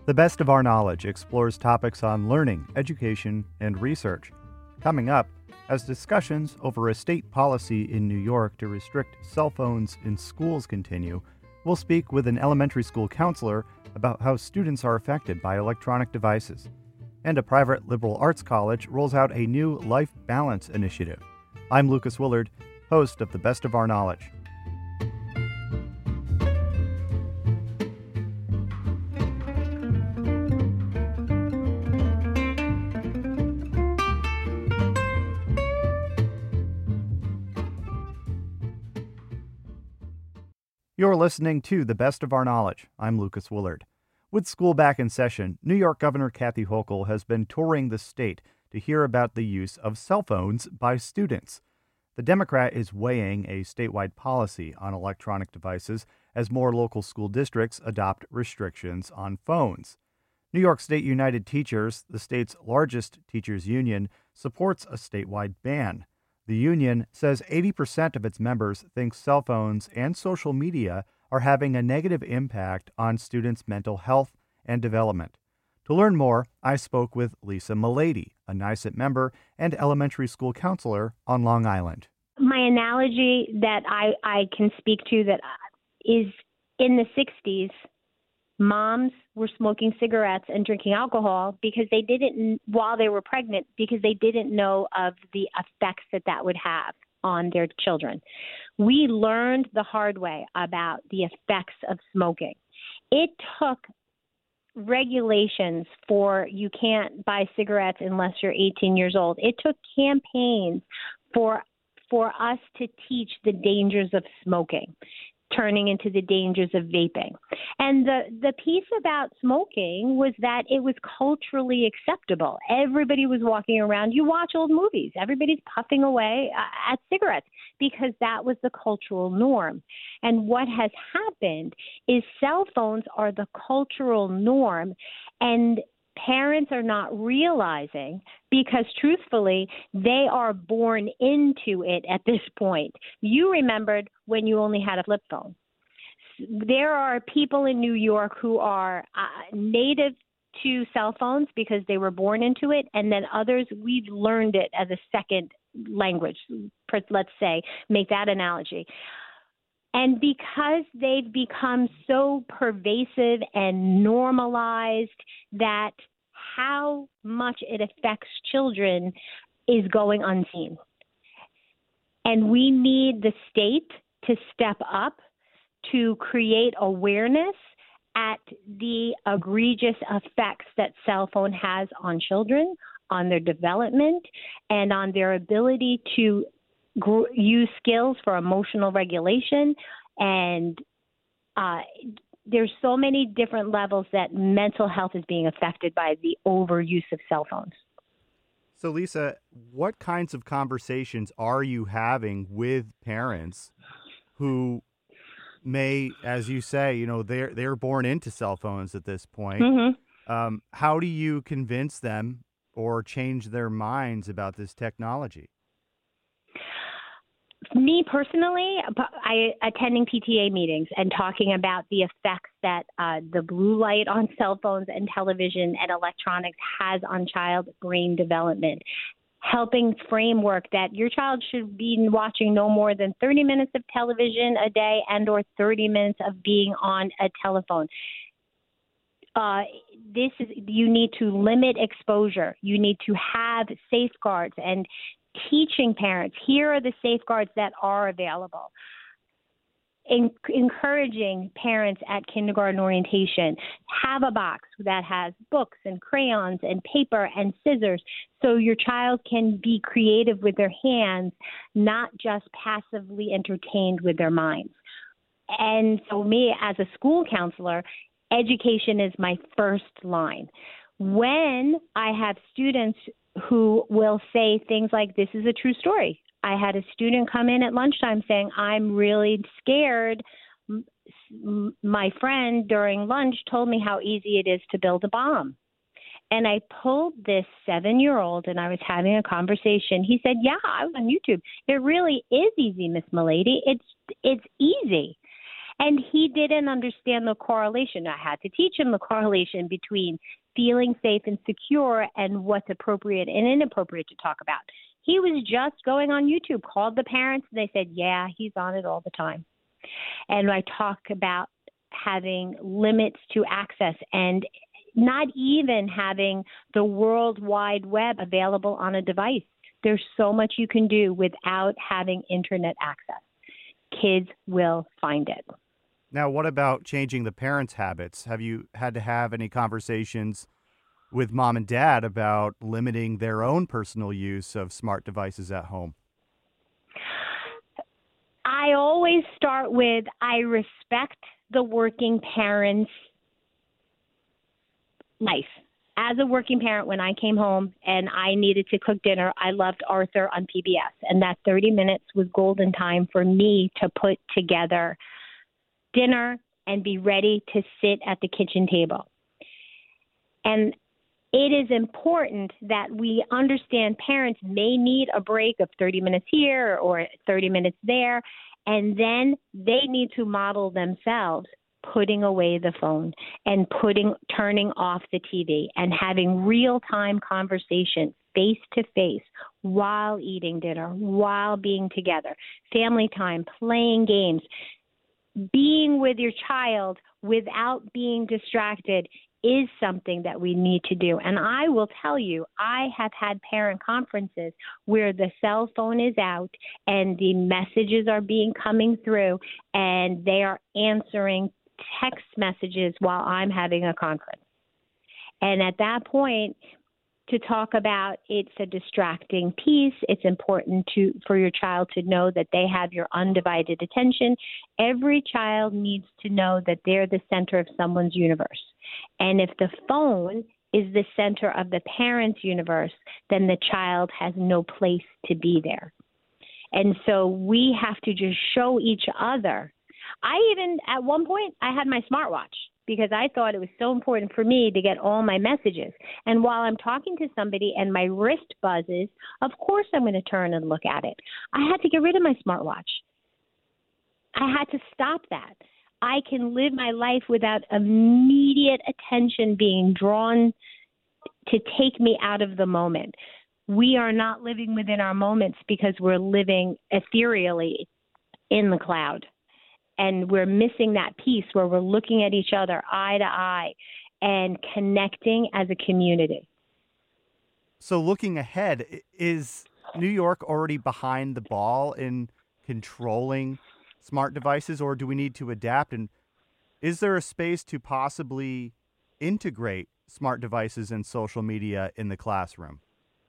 The Best of Our Knowledge explores topics on learning, education, and research. Coming up, as discussions over a state policy in New York to restrict cell phones in schools continue, we'll speak with an elementary school counselor about how students are affected by electronic devices. And a private liberal arts college rolls out a new life balance initiative. I'm Lucas Willard, host of The Best of Our Knowledge. You're listening to The Best of Our Knowledge. I'm Lucas Willard. With school back in session, New York Governor Kathy Hochul has been touring the state to hear about the use of cell phones by students. The Democrat is weighing a statewide policy on electronic devices as more local school districts adopt restrictions on phones. New York State United Teachers, the state's largest teachers union, supports a statewide ban. The union says 80% of its members think cell phones and social media are having a negative impact on students' mental health and development. To learn more, I spoke with Lisa Milady, a NYSUT member and elementary school counselor on Long Island. My analogy that I can speak to that is in the 60s, moms were smoking cigarettes and drinking alcohol because they didn't, while they were pregnant, because they didn't know of the effects that would have on their children. We learned the hard way about the effects of smoking. It took regulations for you can't buy cigarettes unless you're 18 years old. It took campaigns for us to teach the dangers of smoking, turning into the dangers of vaping. And the piece about smoking was that it was culturally acceptable. Everybody was walking around. You watch old movies. Everybody's puffing away at cigarettes because that was the cultural norm. And what has happened is cell phones are the cultural norm, and parents are not realizing because, truthfully, they are born into it at this point. You remembered when you only had a flip phone. There are people in New York who are native to cell phones because they were born into it, and then others, we've learned it as a second language, let's say, make that analogy. And because they've become so pervasive and normalized that how much it affects children is going unseen. And we need the state to step up to create awareness at the egregious effects that cell phone has on children, on their development, and on their ability to use skills for emotional regulation. And there's so many different levels that mental health is being affected by the overuse of cell phones. So, Lisa, what kinds of conversations are you having with parents who may, as you say, they're born into cell phones at this point? Mm-hmm. How do you convince them or change their minds about this technology? Me personally, attending PTA meetings and talking about the effects that the blue light on cell phones and television and electronics has on child brain development, helping framework that your child should be watching no more than 30 minutes of television a day and or 30 minutes of being on a telephone. You need to limit exposure. You need to have safeguards and teaching parents, here are the safeguards that are available. Encouraging parents at kindergarten orientation, have a box that has books and crayons and paper and scissors so your child can be creative with their hands, not just passively entertained with their minds. And so me as a school counselor, education is my first line. When I have students who will say things like, this is a true story. I had a student come in at lunchtime saying, I'm really scared. My friend during lunch told me how easy it is to build a bomb. And I pulled this 7-year-old and I was having a conversation. He said, yeah, I was on YouTube. It really is easy, Miss Milady. It's easy. And he didn't understand the correlation. I had to teach him the correlation between feeling safe and secure and what's appropriate and inappropriate to talk about. He was just going on YouTube, called the parents, and they said, yeah, he's on it all the time. And I talk about having limits to access and not even having the World Wide Web available on a device. There's so much you can do without having internet access. Kids will find it. Now, what about changing the parents' habits? Have you had to have any conversations with mom and dad about limiting their own personal use of smart devices at home? I always start with, I respect the working parent's life. As a working parent, when I came home and I needed to cook dinner, I loved Arthur on PBS. And that 30 minutes was golden time for me to put together dinner and be ready to sit at the kitchen table. And it is important that we understand parents may need a break of 30 minutes here or 30 minutes there, and then they need to model themselves putting away the phone and turning off the TV and having real-time conversation face-to-face while eating dinner, while being together, family time, playing games, being with your child without being distracted is something that we need to do. And I will tell you, I have had parent conferences where the cell phone is out and the messages are coming through and they are answering text messages while I'm having a conference. And at that point, to talk about it's a distracting piece, it's important for your child to know that they have your undivided attention. Every child needs to know that they're the center of someone's universe. And if the phone is the center of the parent's universe, then the child has no place to be there. And so we have to just show each other. At one point, I had my smartwatch because I thought it was so important for me to get all my messages. And while I'm talking to somebody and my wrist buzzes, of course I'm going to turn and look at it. I had to get rid of my smartwatch. I had to stop that. I can live my life without immediate attention being drawn to take me out of the moment. We are not living within our moments because we're living ethereally in the cloud. And we're missing that piece where we're looking at each other eye to eye and connecting as a community. So looking ahead, is New York already behind the ball in controlling smart devices, or do we need to adapt? And is there a space to possibly integrate smart devices and social media in the classroom?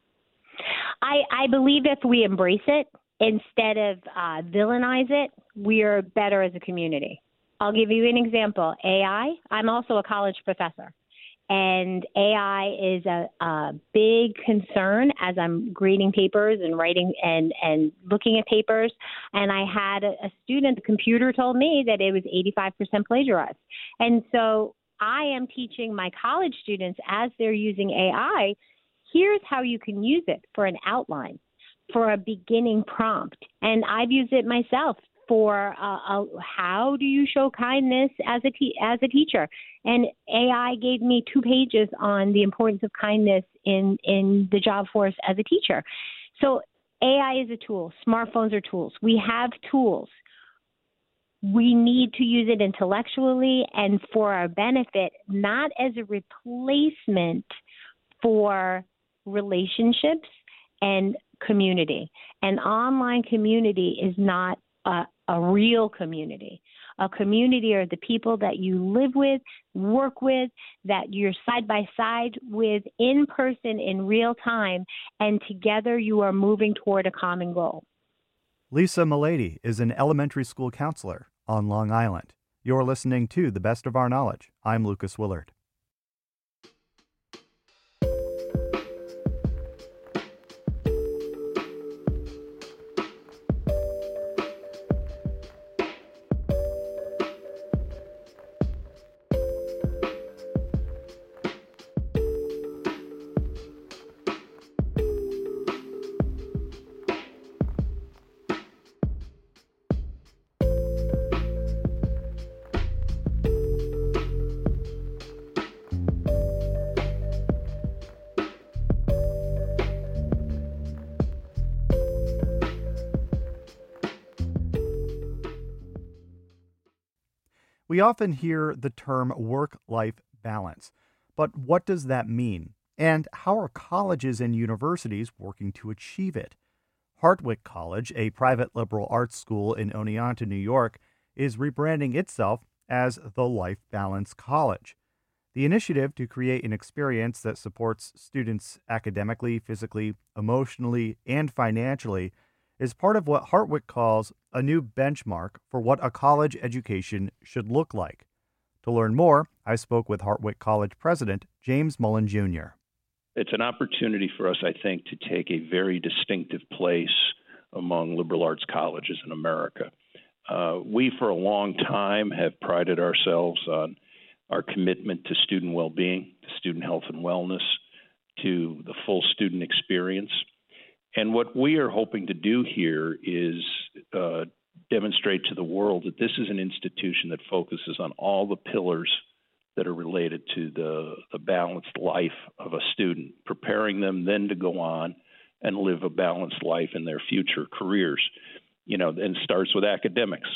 I believe if we embrace it, instead of villainize it, we are better as a community. I'll give you an example. AI, I'm also a college professor, and AI is a big concern as I'm grading papers and writing and looking at papers. And I had a student, the computer told me that it was 85% plagiarized. And so I am teaching my college students as they're using AI, here's how you can use it for an outline, for a beginning prompt. And I've used it myself for how do you show kindness as a teacher. And AI gave me 2 pages on the importance of kindness in the job force as a teacher. So AI is a tool. Smartphones are tools. We have tools. We need to use it intellectually and for our benefit, not as a replacement for relationships and community. An online community is not a real community. A community are the people that you live with, work with, that you're side by side with in person in real time, and together you are moving toward a common goal. Lisa Milady is an elementary school counselor on Long Island. You're listening to The Best of Our Knowledge. I'm Lucas Willard. We often hear the term work-life balance, but what does that mean? And how are colleges and universities working to achieve it? Hartwick College, a private liberal arts school in Oneonta, New York, is rebranding itself as the Life Balance College. The initiative to create an experience that supports students academically, physically, emotionally, and financially is part of what Hartwick calls a new benchmark for what a college education should look like. To learn more, I spoke with Hartwick College President James Mullen Jr. It's an opportunity for us, I think, to take a very distinctive place among liberal arts colleges in America. We, for a long time, have prided ourselves on our commitment to student well-being, to student health and wellness, to the full student experience. And what we are hoping to do here is demonstrate to the world that this is an institution that focuses on all the pillars that are related to the balanced life of a student, preparing them then to go on and live a balanced life in their future careers. And starts with academics.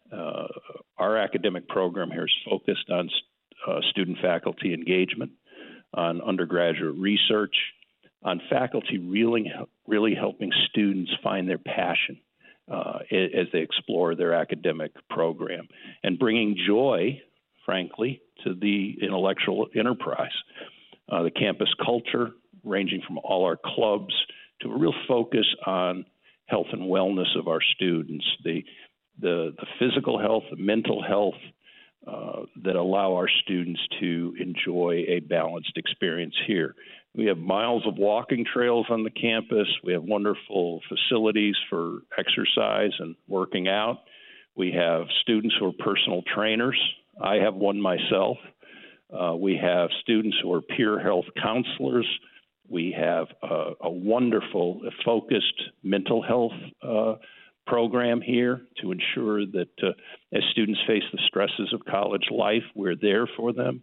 Our academic program here is focused on student faculty engagement, on undergraduate research, on faculty really helping students find their passion as they explore their academic program, and bringing joy, frankly, to the intellectual enterprise. The campus culture, ranging from all our clubs to a real focus on health and wellness of our students, the physical health, the mental health that allow our students to enjoy a balanced experience here. We have miles of walking trails on the campus. We have wonderful facilities for exercise and working out. We have students who are personal trainers. I have one myself. We have students who are peer health counselors. We have a wonderful, focused mental health program here to ensure that as students face the stresses of college life, we're there for them.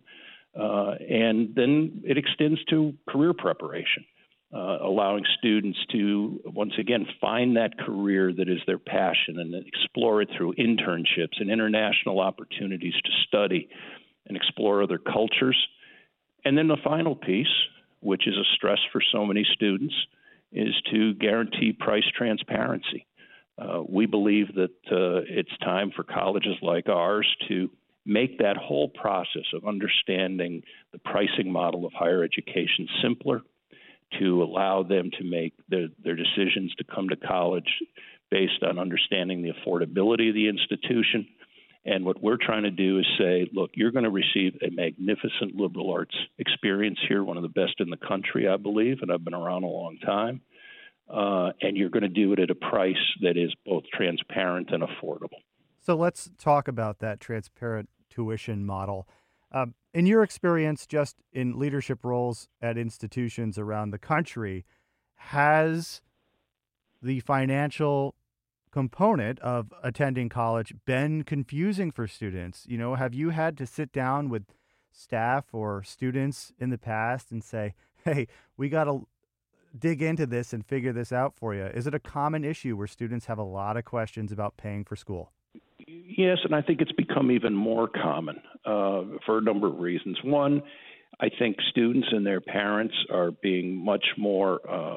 And then it extends to career preparation, allowing students to, once again, find that career that is their passion and explore it through internships and international opportunities to study and explore other cultures. And then the final piece, which is a stress for so many students, is to guarantee price transparency. We believe that it's time for colleges like ours to make that whole process of understanding the pricing model of higher education simpler, to allow them to make their decisions to come to college based on understanding the affordability of the institution. And what we're trying to do is say, look, you're going to receive a magnificent liberal arts experience here, one of the best in the country, I believe, and I've been around a long time. And you're going to do it at a price that is both transparent and affordable. So let's talk about that transparent tuition model. In your experience, just in leadership roles at institutions around the country, has the financial component of attending college been confusing for students? Have you had to sit down with staff or students in the past and say, hey, we got to dig into this and figure this out for you? Is it a common issue where students have a lot of questions about paying for school? Yes, and I think it's become even more common for a number of reasons. One, I think students and their parents are being much more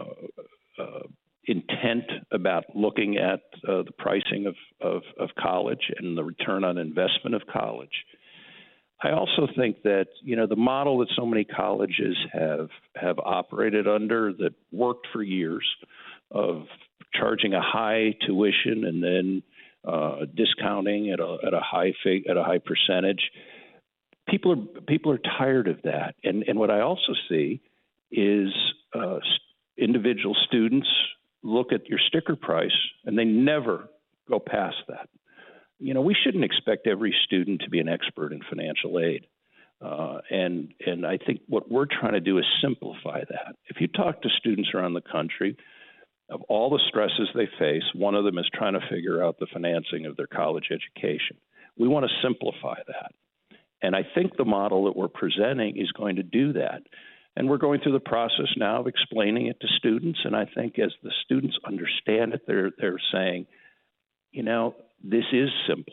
intent about looking at the pricing of college and the return on investment of college. I also think that, the model that so many colleges have operated under that worked for years of charging a high tuition and then discounting at a high percentage. People are tired of that, and what I also see is individual students look at your sticker price and they never go past that. We shouldn't expect every student to be an expert in financial aid, and I think what we're trying to do is simplify that. If you talk to students around the country, of all the stresses they face, one of them is trying to figure out the financing of their college education. We want to simplify that. And I think the model that we're presenting is going to do that. And we're going through the process now of explaining it to students. And I think as the students understand it, they're saying, this is simpler.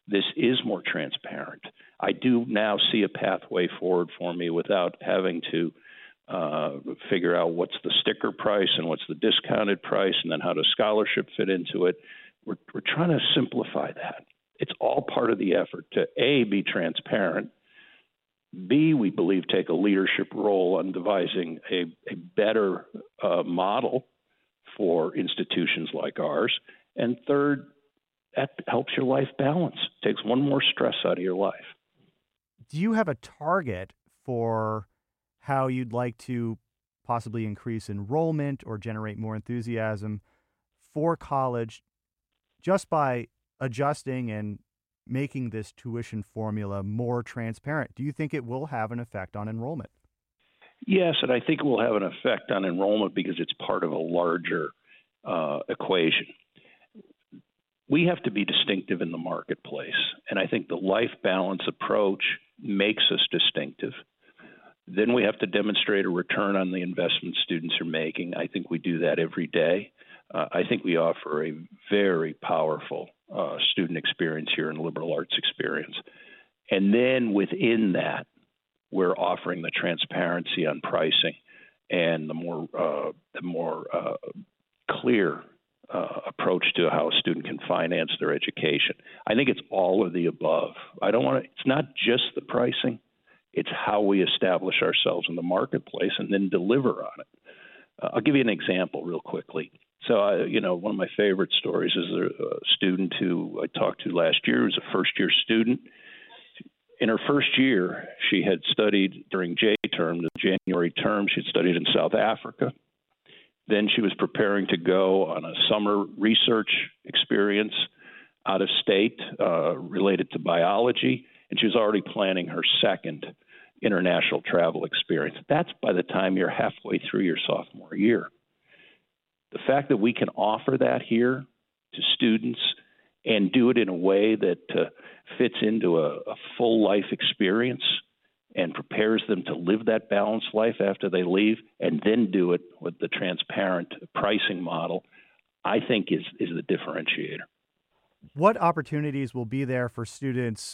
this is more transparent. I do now see a pathway forward for me without having to figure out what's the sticker price and what's the discounted price, and then how does scholarship fit into it. We're trying to simplify that. It's all part of the effort to, A, be transparent, B, we believe take a leadership role on devising a better model for institutions like ours, and third, that helps your life balance, takes one more stress out of your life. Do you have a target for how you'd like to possibly increase enrollment or generate more enthusiasm for college just by adjusting and making this tuition formula more transparent? Do you think it will have an effect on enrollment? Yes, and I think it will have an effect on enrollment because it's part of a larger equation. We have to be distinctive in the marketplace, and I think the life balance approach makes us distinctive. Then we have to demonstrate a return on the investment students are making. I think we do that every day. I think we offer a very powerful student experience here in liberal arts experience. And then within that, we're offering the transparency on pricing and the more clear approach to how a student can finance their education. I think it's all of the above. It's not just the pricing, it's how we establish ourselves in the marketplace and then deliver on it. I'll give you an example real quickly. So, one of my favorite stories is a student who I talked to last year, who was a first-year student. In her first year, she had studied during J-term, the January term, she had studied in South Africa. Then she was preparing to go on a summer research experience out of state related to biology, and she was already planning her second international travel experience. That's by the time you're halfway through your sophomore year. The fact that we can offer that here to students and do it in a way that fits into a full life experience and prepares them to live that balanced life after they leave, and then do it with the transparent pricing model, I think is the differentiator. What opportunities will be there for students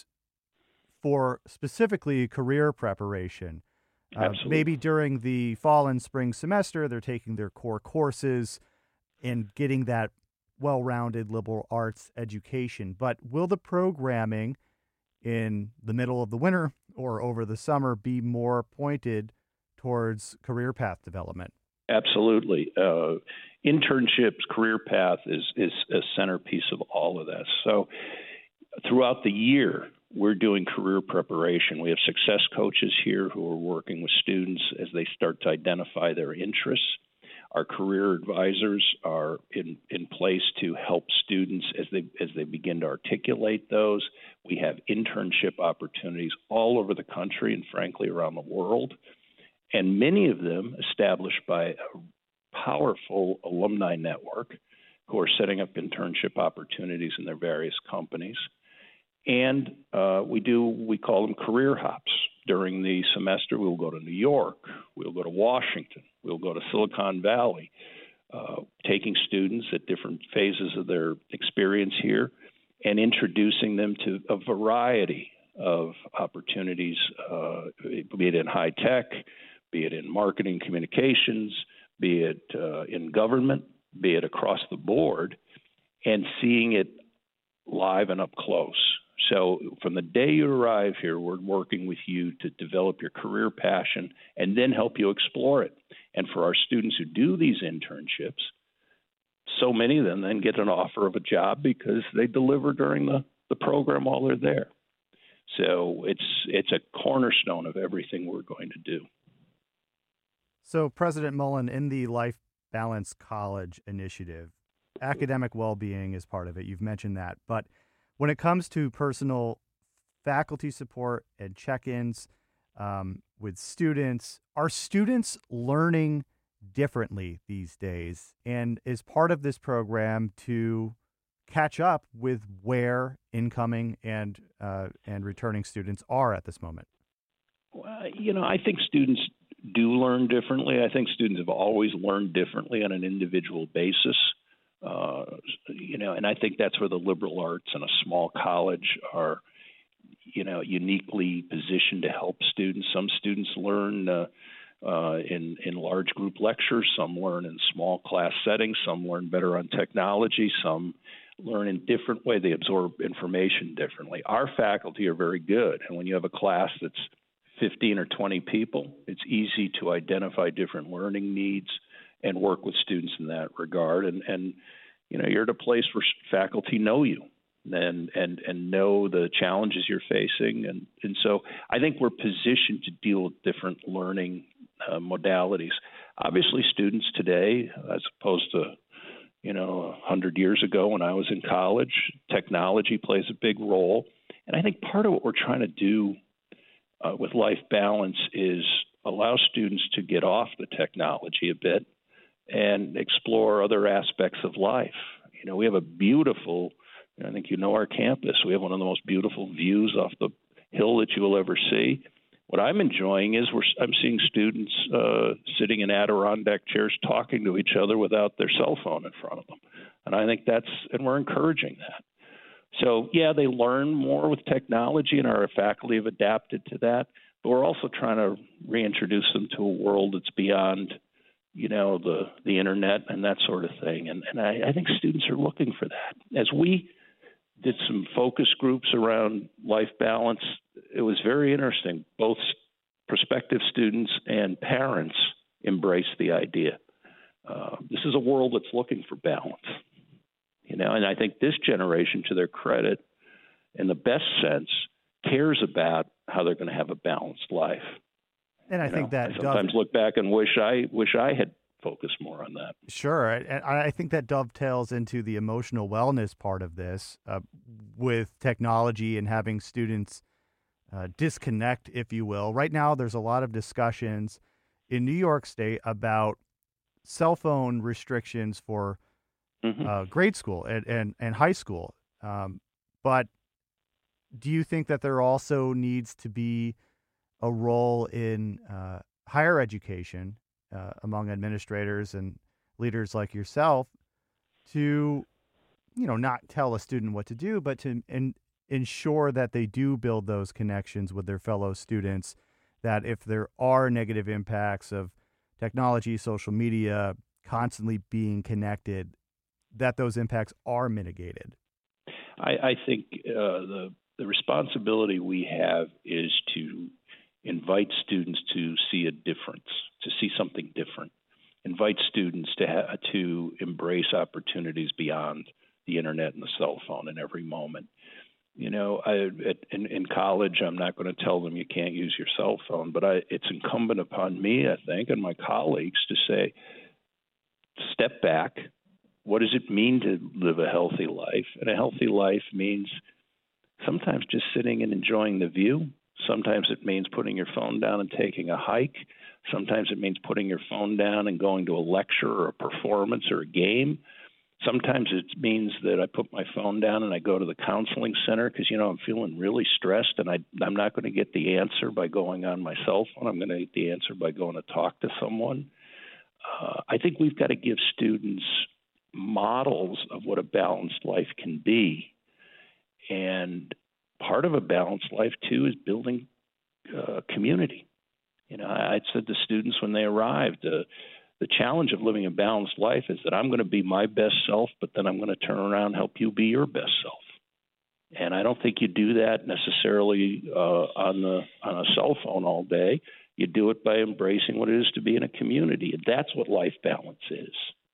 for specifically career preparation? Maybe during the fall and spring semester, they're taking their core courses and getting that well-rounded liberal arts education. But will the programming in the middle of the winter or over the summer be more pointed towards career path development? Absolutely. Internships, career path is a centerpiece of all of this. So throughout the year, we're doing career preparation. We have success coaches here who are working with students as they start to identify their interests. Our career advisors are in place to help students as they begin to articulate those. We have internship opportunities all over the country and, frankly, around the world, and many of them established by a powerful alumni network who are setting up internship opportunities in their various companies. And we call them career hops. During the semester, we'll go to New York, we'll go to Washington, we'll go to Silicon Valley, taking students at different phases of their experience here and introducing them to a variety of opportunities, be it in high tech, be it in marketing communications, be it in government, be it across the board, and seeing it live and up close. So from the day you arrive here, we're working with you to develop your career passion and then help you explore it. And for our students who do these internships, so many of them then get an offer of a job because they deliver during the program while they're there. So it's a cornerstone of everything we're going to do. So President Mullen, in the Life Balance College initiative, academic well-being is part of it. You've mentioned that. But when it comes to personal faculty support and check-ins with students, are students learning differently these days? And is part of this program to catch up with where incoming and returning students are at this moment? Well, I think students do learn differently. I think students have always learned differently on an individual basis. And I think that's where the liberal arts and a small college are, uniquely positioned to help students. Some students learn in large group lectures, some learn in small class settings, some learn better on technology, some learn in different way. They absorb information differently. Our faculty are very good, and when you have a class that's 15 or 20 people, it's easy to identify different learning needs and work with students in that regard. And you're at a place where faculty know you and know the challenges you're facing. And so I think we're positioned to deal with different learning modalities. Obviously, students today, as opposed to 100 years ago when I was in college, technology plays a big role. And I think part of what we're trying to do with Life Balance is allow students to get off the technology a bit and explore other aspects of life. We have a beautiful, I think our campus, we have one of the most beautiful views off the hill that you will ever see. What I'm enjoying is I'm seeing students sitting in Adirondack chairs talking to each other without their cell phone in front of them. And I think and we're encouraging that. So, yeah, they learn more with technology, and our faculty have adapted to that. But we're also trying to reintroduce them to a world that's beyond, the internet and that sort of thing. And I think students are looking for that. As we did some focus groups around Life Balance, it was very interesting. Both prospective students and parents embraced the idea. This is a world that's looking for balance. And I think this generation, to their credit, in the best sense, cares about how they're going to have a balanced life. And I think that I sometimes look back and wish I had focused more on that. Sure. And I think that dovetails into the emotional wellness part of this with technology and having students disconnect, if you will. Right now, there's a lot of discussions in New York State about cell phone restrictions for grade school and high school. But do you think that there also needs to be a role in higher education among administrators and leaders like yourself to, not tell a student what to do, but to ensure that they do build those connections with their fellow students, that if there are negative impacts of technology, social media, constantly being connected, that those impacts are mitigated? I think the responsibility we have is to invite students to see a difference, to see something different. Invite students to embrace opportunities beyond the internet and the cell phone in every moment. In college, I'm not going to tell them you can't use your cell phone, but it's incumbent upon me, I think, and my colleagues to say, step back. What does it mean to live a healthy life? And a healthy life means sometimes just sitting and enjoying the view. Sometimes it means putting your phone down and taking a hike. Sometimes it means putting your phone down and going to a lecture or a performance or a game. Sometimes it means that I put my phone down and I go to the counseling center because, I'm feeling really stressed and I'm not going to get the answer by going on my cell phone. I'm going to get the answer by going to talk to someone. I think we've got to give students models of what a balanced life can be. And part of a balanced life, too, is building community. I said to students when they arrived, the challenge of living a balanced life is that I'm going to be my best self, but then I'm going to turn around and help you be your best self. And I don't think you do that necessarily on a cell phone all day. You do it by embracing what it is to be in a community. And that's what life balance is,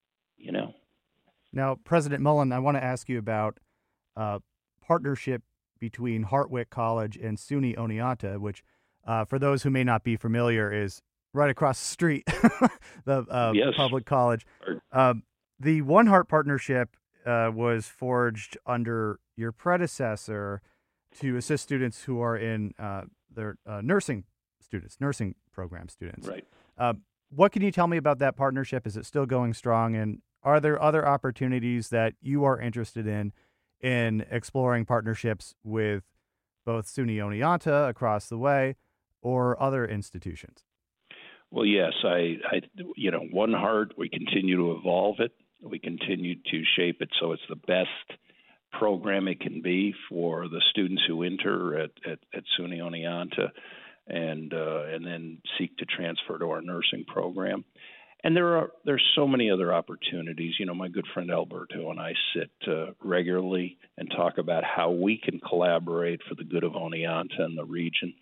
Now, President Mullen, I want to ask you about partnership between Hartwick College and SUNY Oneonta, which, for those who may not be familiar, is right across the street, the public college. The One Heart partnership was forged under your predecessor to assist students who are in their nursing program students. Right. What can you tell me about that partnership? Is it still going strong? And are there other opportunities that you are interested in exploring partnerships with both SUNY Oneonta across the way or other institutions? Well, yes, One Heart, we continue to evolve it. We continue to shape it so it's the best program it can be for the students who enter at SUNY Oneonta, and then seek to transfer to our nursing program. And there's so many other opportunities. My good friend Alberto and I sit regularly and talk about how we can collaborate for the good of Oneonta and the region.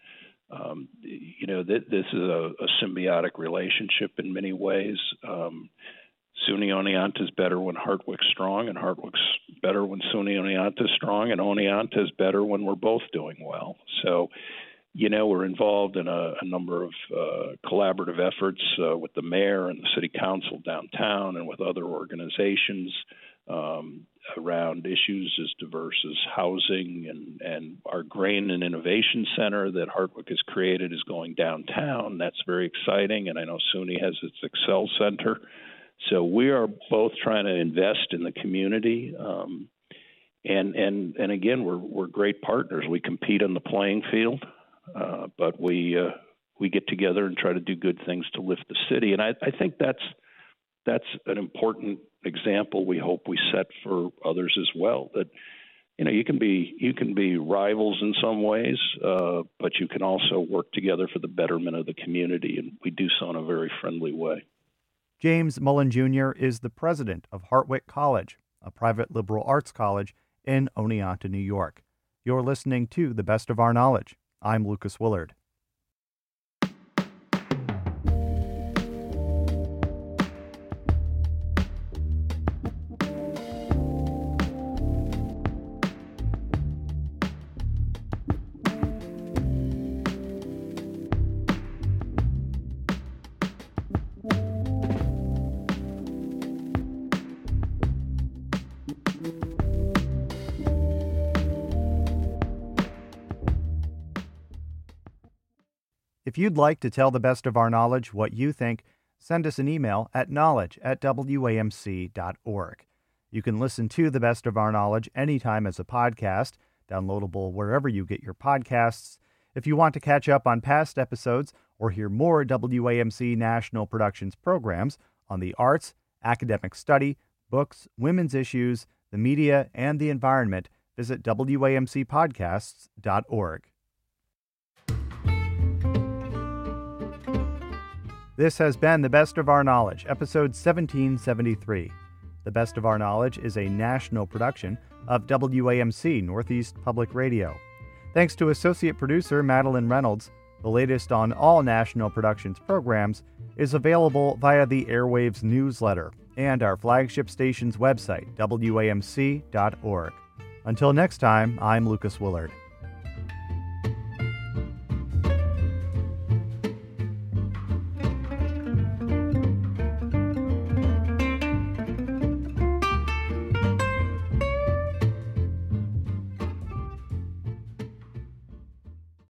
This is a symbiotic relationship in many ways. SUNY Oneonta is better when Hartwick's strong, and Hartwick's better when SUNY Oneonta is strong, and Oneonta is better when we're both doing well. So, we're involved in a number of collaborative efforts with the mayor and the city council downtown and with other organizations around issues as diverse as housing, and our Grain and Innovation Center that Hartwick has created is going downtown. That's very exciting, and I know SUNY has its Excel Center. So we are both trying to invest in the community, and again, we're great partners. We compete on the playing field, but we get together and try to do good things to lift the city. And I think that's an important example we hope we set for others as well. That you can be rivals in some ways, but you can also work together for the betterment of the community, and we do so in a very friendly way. James Mullen Jr. is the president of Hartwick College, a private liberal arts college in Oneonta, New York. You're listening to The Best of Our Knowledge. I'm Lucas Willard. If you'd like to tell The Best of Our Knowledge what you think, send us an email at knowledge@wamc.org. You can listen to The Best of Our Knowledge anytime as a podcast, downloadable wherever you get your podcasts. If you want to catch up on past episodes or hear more WAMC National Productions programs on the arts, academic study, books, women's issues, the media, and the environment, visit WAMCpodcasts.org. This has been The Best of Our Knowledge, episode 1773. The Best of Our Knowledge is a national production of WAMC Northeast Public Radio. Thanks to associate producer Madeline Reynolds. The latest on all National Productions programs is available via the Airwaves newsletter and our flagship station's website, WAMC.org. Until next time, I'm Lucas Willard.